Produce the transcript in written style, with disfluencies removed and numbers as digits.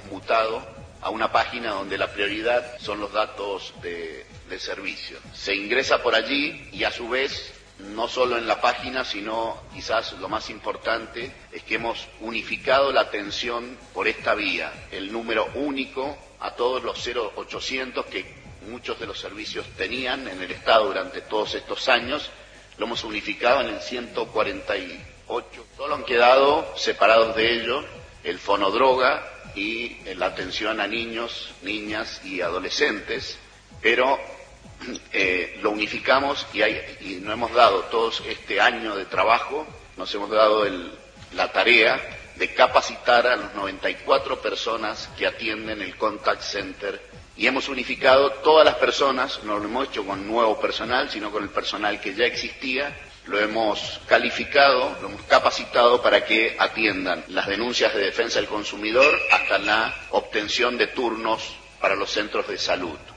mutado a una página donde la prioridad son los datos de servicio. Se ingresa por allí y a su vez, no solo en la página, sino quizás lo más importante es que hemos unificado la atención por esta vía, el número único a todos los 0800 que muchos de los servicios tenían en el Estado durante todos estos años, lo hemos unificado en el 148. Solo han quedado separados de ello el fonodroga y la atención a niños, niñas y adolescentes, pero lo unificamos y nos hemos dado todos este año de trabajo, nos hemos dado la tarea de capacitar a las 94 personas que atienden el contact center y hemos unificado todas las personas, no lo hemos hecho con nuevo personal, sino con el personal que ya existía, lo hemos calificado, lo hemos capacitado para que atiendan las denuncias de defensa del consumidor hasta la obtención de turnos para los centros de salud.